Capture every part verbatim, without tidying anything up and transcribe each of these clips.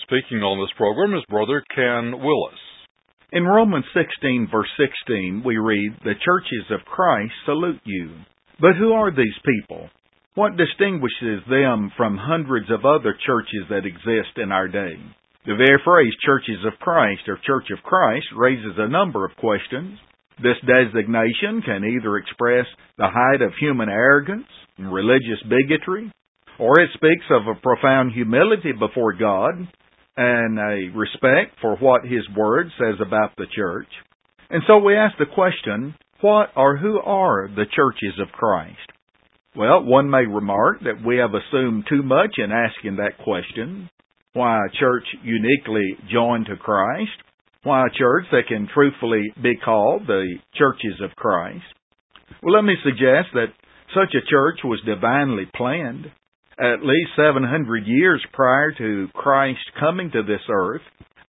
Speaking on this program is Brother Ken Willis. In Romans sixteen, verse sixteen, we read, "The churches of Christ salute you." But who are these people? What distinguishes them from hundreds of other churches that exist in our day? The very phrase Churches of Christ or Church of Christ raises a number of questions. This designation can either express the height of human arrogance and religious bigotry, or it speaks of a profound humility before God and a respect for what His Word says about the church. And so we ask the question, what or who are the churches of Christ? Well, one may remark that we have assumed too much in asking that question. Why a church uniquely joined to Christ? Why a church that can truthfully be called the churches of Christ? Well, let me suggest that such a church was divinely planned. At least seven hundred years prior to Christ coming to this earth,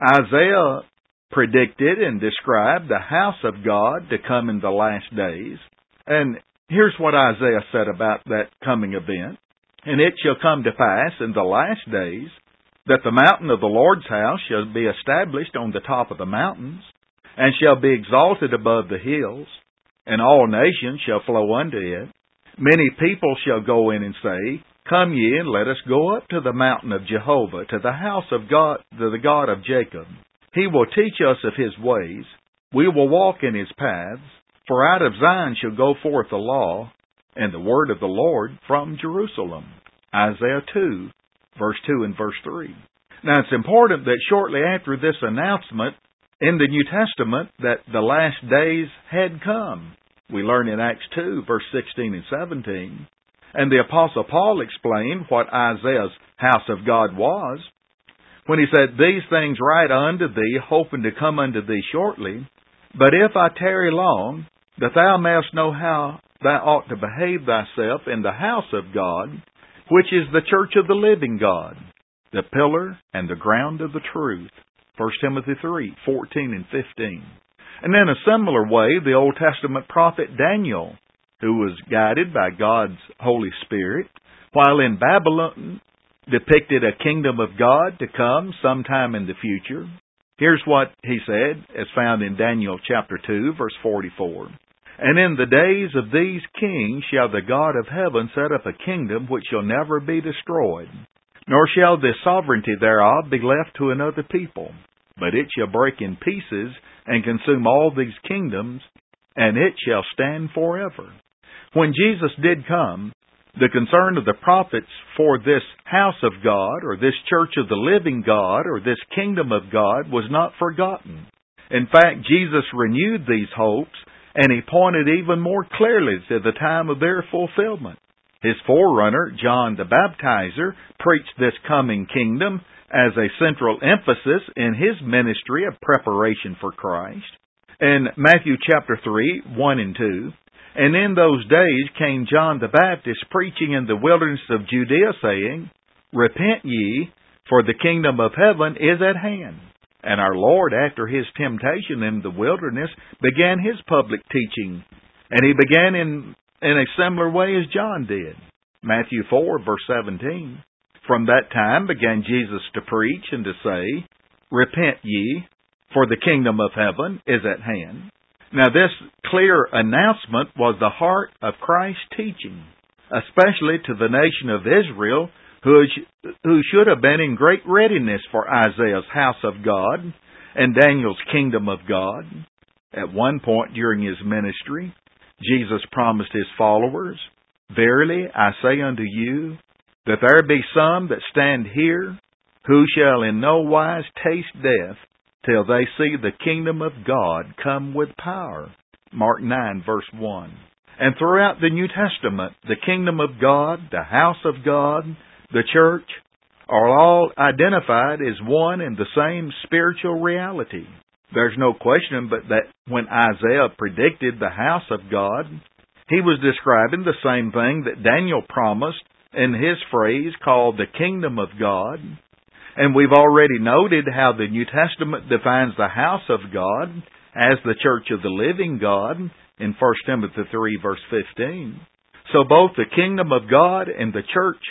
Isaiah predicted and described the house of God to come in the last days. And here's what Isaiah said about that coming event. "And it shall come to pass in the last days that the mountain of the Lord's house shall be established on the top of the mountains, and shall be exalted above the hills, and all nations shall flow unto it. Many people shall go in and say, Come ye, and let us go up to the mountain of Jehovah, to the house of God, to the God of Jacob. He will teach us of His ways. We will walk in His paths. For out of Zion shall go forth the law, and the word of the Lord from Jerusalem." Isaiah two, verse two and verse three. Now it's important that shortly after this announcement in the New Testament that the last days had come. We learn in Acts two, verse sixteen and seventeen. And the Apostle Paul explained what Isaiah's house of God was when he said, "These things write unto thee, hoping to come unto thee shortly. But if I tarry long, that thou mayest know how thou ought to behave thyself in the house of God, which is the church of the living God, the pillar and the ground of the truth." First Timothy three, fourteen and fifteen. And in a similar way, the Old Testament prophet Daniel, who was guided by God's Holy Spirit, while in Babylon, depicted a kingdom of God to come sometime in the future. Here's what he said, as found in Daniel chapter two, verse forty-four. "And in the days of these kings shall the God of heaven set up a kingdom which shall never be destroyed, nor shall the sovereignty thereof be left to another people. But it shall break in pieces and consume all these kingdoms, and it shall stand forever." When Jesus did come, the concern of the prophets for this house of God, or this church of the living God, or this kingdom of God was not forgotten. In fact, Jesus renewed these hopes, and He pointed even more clearly to the time of their fulfillment. His forerunner, John the Baptizer, preached this coming kingdom as a central emphasis in his ministry of preparation for Christ. In Matthew chapter three, one and two, "And in those days came John the Baptist preaching in the wilderness of Judea, saying, Repent ye, for the kingdom of heaven is at hand. And our Lord, after His temptation in the wilderness, began His public teaching. And He began in, in a similar way as John did." Matthew four, verse seventeen. "From that time began Jesus to preach and to say, Repent ye, for the kingdom of heaven is at hand." Now this clear announcement was the heart of Christ's teaching, especially to the nation of Israel, who, who should have been in great readiness for Isaiah's house of God and Daniel's kingdom of God. At one point during His ministry, Jesus promised His followers, "Verily I say unto you, that there be some that stand here, who shall in no wise taste death, till they see the kingdom of God come with power." Mark nine, verse one. And throughout the New Testament, the kingdom of God, the house of God, the church, are all identified as one and the same spiritual reality. There's no question but that when Isaiah predicted the house of God, he was describing the same thing that Daniel promised in his phrase called the kingdom of God. And we've already noted how the New Testament defines the house of God as the church of the living God in First Timothy three, verse fifteen. So both the kingdom of God and the church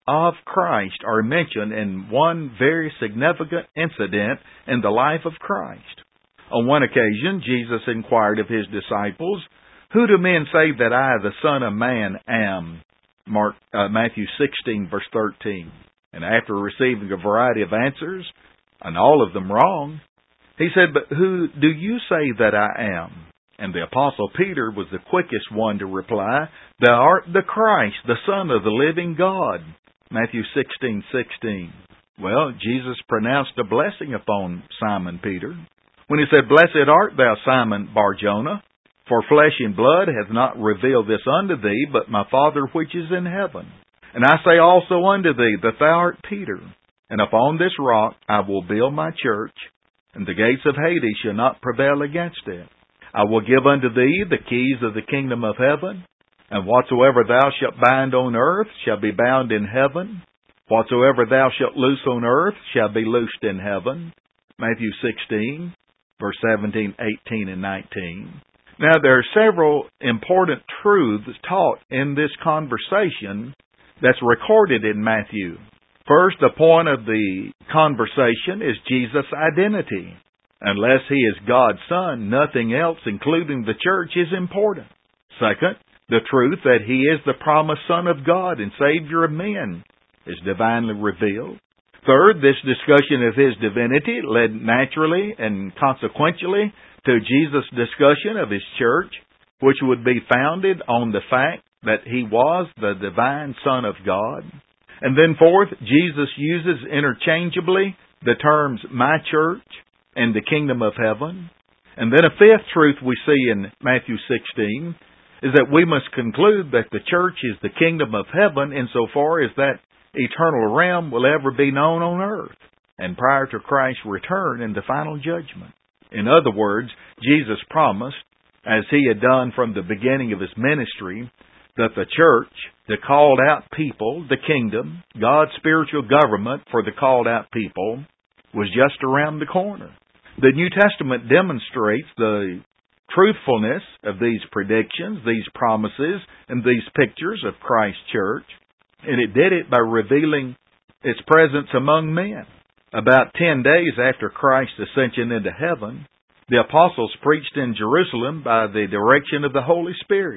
of Christ are mentioned in one very significant incident in the life of Christ. On one occasion, Jesus inquired of his disciples, "Who do men say that I, the Son of Man, am?" Mark, uh, Matthew sixteen, verse thirteen. And after receiving a variety of answers, and all of them wrong, he said, "But who do you say that I am?" And the Apostle Peter was the quickest one to reply, "Thou art the Christ, the Son of the living God." Matthew sixteen, sixteen. Well, Jesus pronounced a blessing upon Simon Peter when he said, "Blessed art thou, Simon Bar-Jonah, for flesh and blood hath not revealed this unto thee, but my Father which is in heaven. And I say also unto thee that thou art Peter, and upon this rock I will build my church, and the gates of Hades shall not prevail against it. I will give unto thee the keys of the kingdom of heaven, and whatsoever thou shalt bind on earth shall be bound in heaven. Whatsoever thou shalt loose on earth shall be loosed in heaven." Matthew sixteen, verse seventeen, eighteen, and nineteen. Now, there are several important truths taught in this conversation that's recorded in Matthew. First, the point of the conversation is Jesus' identity. Unless he is God's Son, nothing else, including the church, is important. Second, the truth that he is the promised Son of God and Savior of men is divinely revealed. Third, this discussion of his divinity led naturally and consequentially to Jesus' discussion of his church, which would be founded on the fact that he was the divine Son of God. And then fourth, Jesus uses interchangeably the terms my church and the kingdom of heaven. And then a fifth truth we see in Matthew sixteen is that we must conclude that the church is the kingdom of heaven insofar as that eternal realm will ever be known on earth and prior to Christ's return in the final judgment. In other words, Jesus promised, as he had done from the beginning of his ministry, that the church, the called out people, the kingdom, God's spiritual government for the called out people, was just around the corner. The New Testament demonstrates the truthfulness of these predictions, these promises, and these pictures of Christ's church, and it did it by revealing its presence among men. About ten days after Christ's ascension into heaven, the apostles preached in Jerusalem by the direction of the Holy Spirit.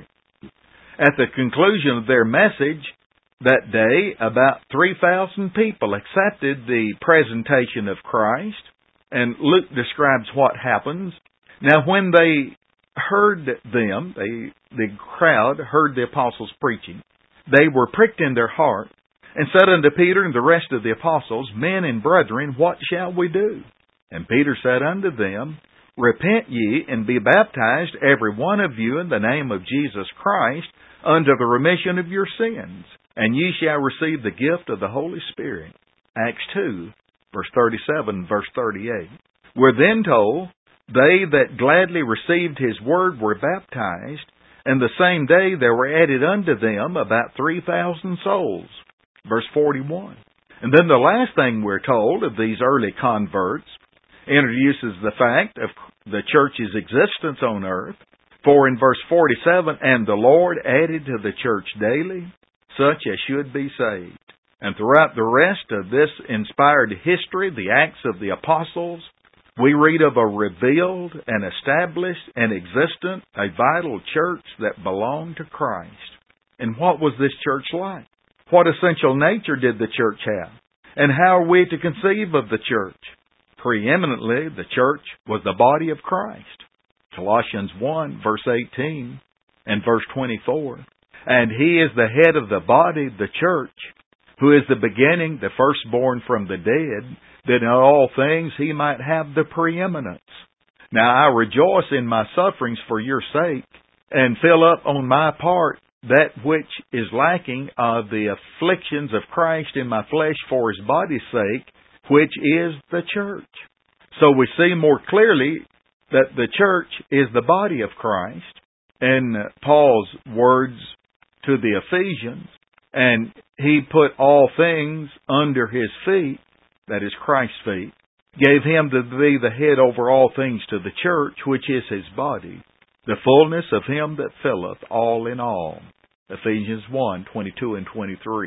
At the conclusion of their message that day, about three thousand people accepted the presentation of Christ, and Luke describes what happens. Now, when they heard them, they, the crowd heard the apostles preaching, they were pricked in their heart, and said unto Peter and the rest of the apostles, "Men and brethren, what shall we do?" And Peter said unto them, "Repent ye, and be baptized, every one of you, in the name of Jesus Christ, unto the remission of your sins, and ye shall receive the gift of the Holy Spirit." Acts two, verse thirty-seven, verse thirty-eight. We're then told, "They that gladly received his word were baptized, and the same day there were added unto them about three thousand souls." Verse forty-one. And then the last thing we're told of these early converts introduces the fact of the church's existence on earth. For in verse forty-seven, "And the Lord added to the church daily such as should be saved." And throughout the rest of this inspired history, the Acts of the Apostles, we read of a revealed and established and existent, a vital church that belonged to Christ. And what was this church like? What essential nature did the church have? And how are we to conceive of the church? Preeminently, the church was the body of Christ. Colossians one, verse eighteen and verse twenty-four. "And he is the head of the body, the church, who is the beginning, the firstborn from the dead, that in all things he might have the preeminence. Now I rejoice in my sufferings for your sake, and fill up on my part that which is lacking of the afflictions of Christ in my flesh for his body's sake, which is the church." So we see more clearly that the church is the body of Christ. In Paul's words to the Ephesians, and he put all things under his feet, that is Christ's feet, gave him to be the head over all things to the church, which is his body, the fullness of him that filleth all in all. Ephesians one, twenty-two and twenty-three.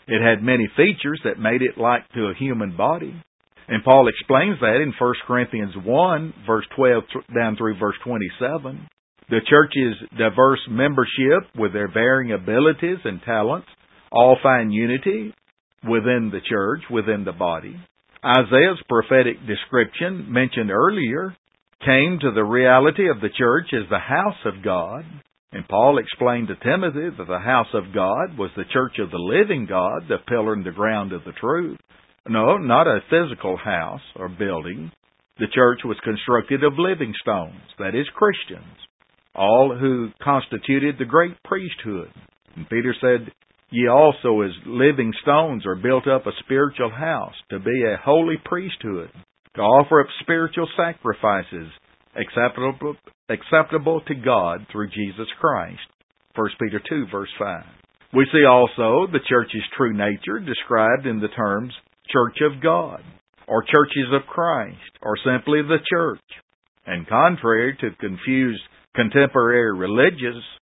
It had many features that made it like to a human body. And Paul explains that in First Corinthians one, verse twelve down through verse twenty-seven. The church's diverse membership with their varying abilities and talents all find unity within the church, within the body. Isaiah's prophetic description mentioned earlier came to the reality of the church as the house of God. And Paul explained to Timothy that the house of God was the church of the living God, the pillar and the ground of the truth. No, not a physical house or building. The church was constructed of living stones, that is, Christians, all who constituted the great priesthood. And Peter said, "Ye also as living stones are built up a spiritual house, to be a holy priesthood, to offer up spiritual sacrifices, acceptable, acceptable to God through Jesus Christ." First Peter two, verse five. We see also the church's true nature described in the terms Church of God, or churches of Christ, or simply the church. And contrary to confused contemporary religious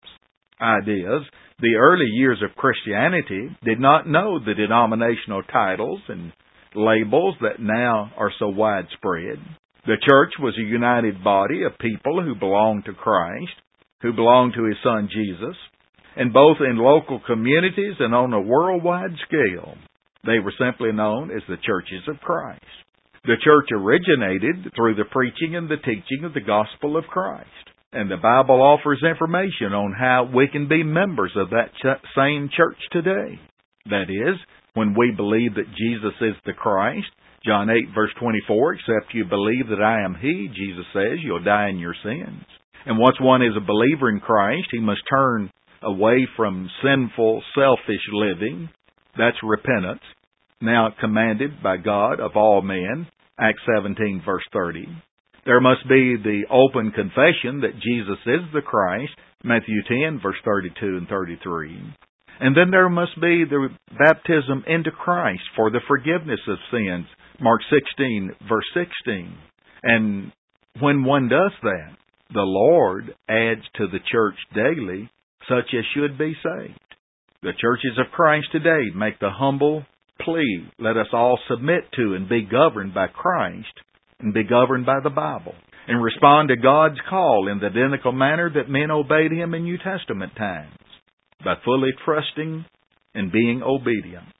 ideas, the early years of Christianity did not know the denominational titles and labels that now are so widespread. The church was a united body of people who belonged to Christ, who belonged to His Son Jesus, and both in local communities and on a worldwide scale. They were simply known as the churches of Christ. The church originated through the preaching and the teaching of the gospel of Christ. And the Bible offers information on how we can be members of that ch- same church today. That is, when we believe that Jesus is the Christ, John eight, verse twenty-four, "Except you believe that I am He," Jesus says, "you'll die in your sins." And once one is a believer in Christ, he must turn away from sinful, selfish living. That's repentance, now commanded by God of all men, Acts seventeen, verse thirty. There must be the open confession that Jesus is the Christ, Matthew ten, verse thirty-two and thirty-three. And then there must be the baptism into Christ for the forgiveness of sins, Mark sixteen, verse sixteen. And when one does that, the Lord adds to the church daily such as should be saved. The churches of Christ today make the humble plea, let us all submit to and be governed by Christ and be governed by the Bible, and respond to God's call in the identical manner that men obeyed Him in New Testament times, by fully trusting and being obedient.